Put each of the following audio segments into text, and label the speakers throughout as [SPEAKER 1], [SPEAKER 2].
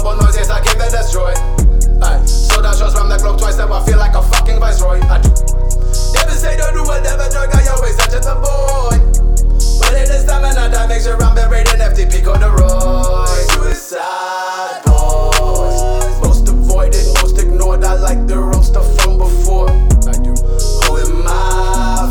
[SPEAKER 1] multiple noises, I came to destroy. Aye, so that shows round the clock twice, now I feel like a fucking viceroy. I do. Never say don't do whatever drug, I always touch it the boy. But it is time and that makes sure I'm buried in FTP corduroy. Suicide boys, most avoided, most ignored. I like the real stuff from before. I do. Who am I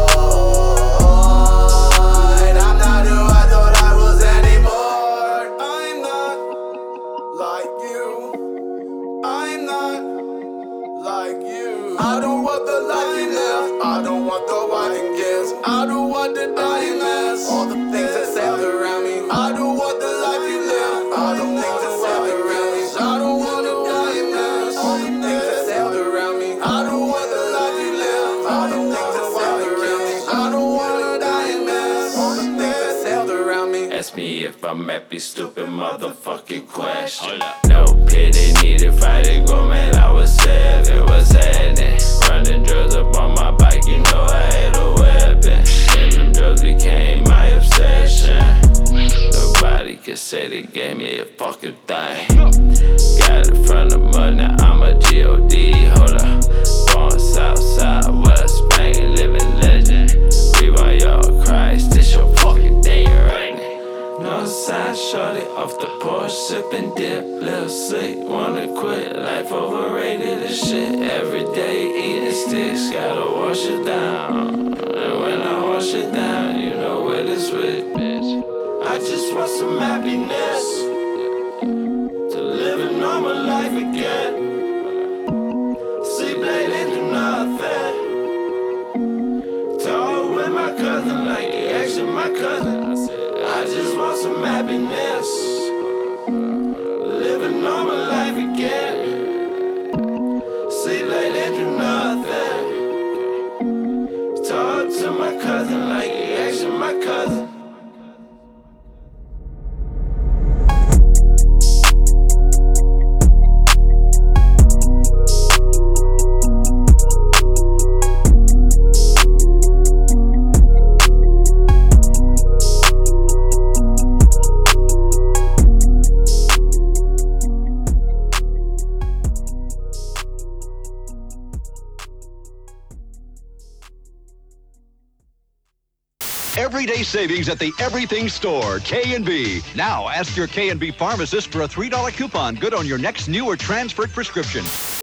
[SPEAKER 1] Freud? I'm not who I thought I was anymore. I'm not like you. I'm not like you. I don't want the life you live. I don't want the winding gifts. I don't want the dying mess. All the things that sailed around me. I don't want the life you live. All the things that sailed around me. I don't want the dying mess. All the things that sailed around me. I don't want the life you live. All the things that sailed around me. I don't want the dying mess. All the things that sailed around me.
[SPEAKER 2] Ask me if I'm happy, stupid motherfucking question. No pity needed, fighting go, man, I was sad, it was happening. Running drugs up on my bike, you know I had a weapon. And them drugs became my obsession. Nobody could say they gave me a fucking thing. Got it from the mud, now I'm a G.O.D. Hold up, born Southside, West Bank, living legend. Rewind y'all Christ, this your fucking day right now. No sign, shorty off the porch, sipping dip, little sleep. Wanna quit, life overrated as shit. Every day eating sticks, gotta wash it down. And when I wash it down, you know where this with, bitch. I just want some happiness, to live a normal life again. Sleep late and do nothing. Talk with my cousin like he actually my cousin. I just want some happiness, live a normal life again. Sleep late and do nothing. Talk to my cousin like he actually my cousin.
[SPEAKER 3] Everyday savings at the Everything Store, K&B. Now ask your K&B pharmacist for a $3 coupon good on your next new or transferred prescription.